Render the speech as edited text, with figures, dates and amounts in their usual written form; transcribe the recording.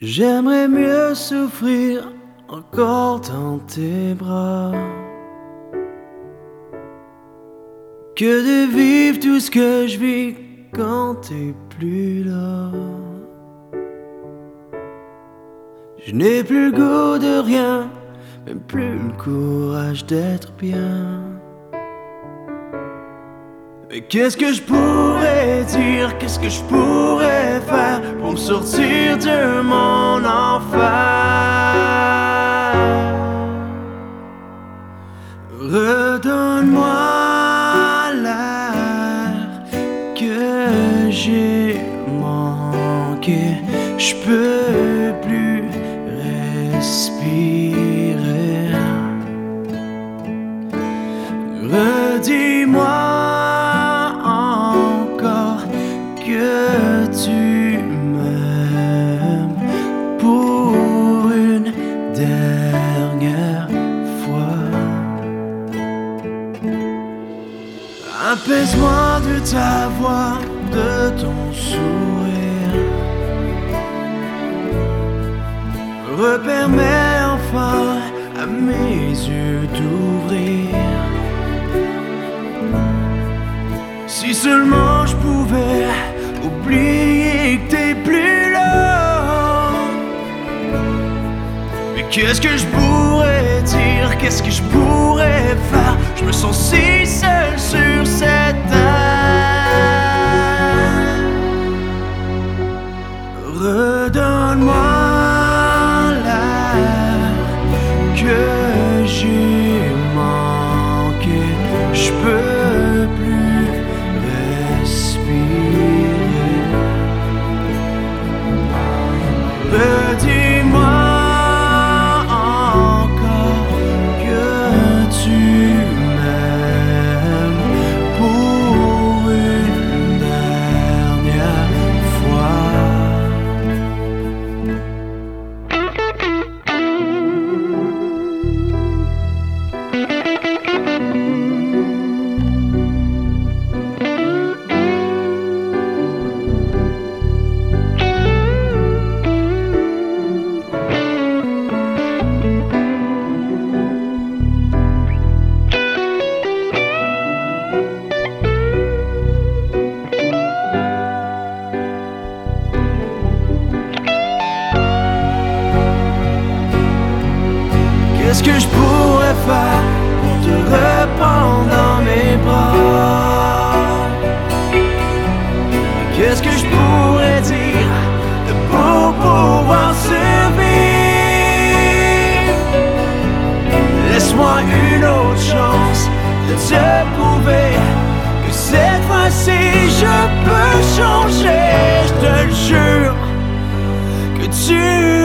J'aimerais mieux souffrir encore dans tes bras que de vivre tout ce que je vis quand t'es plus là. Je n'ai plus le goût de rien, même plus le courage d'être bien. Mais qu'est-ce que je pourrais dire, qu'est-ce que je pourrais faire pour me sortir de mon enfer? Redonne-moi l'air que j'ai manqué, je peux plus respirer. Redis-moi que tu m'aimes pour une dernière fois. Apaise-moi de ta voix, de ton sourire. Repermets enfin à mes yeux d'ouvrir. Si seulement je pouvais oublier que t'es plus là. Mais qu'est-ce que je pourrais dire, qu'est-ce que je pourrais faire? Je me sens si seul sur cette terre. Redonne-moi l'air que j'ai manqué, je peux plus respirer. Redis-moi encore que tu m'aimes pour une dernière fois. Qu'est-ce que je pourrais faire pour te reprendre dans mes bras? Qu'est-ce que je pourrais dire pour pouvoir survivre? Laisse-moi une autre chance de te prouver que cette fois-ci je peux changer. Je te le jure que tu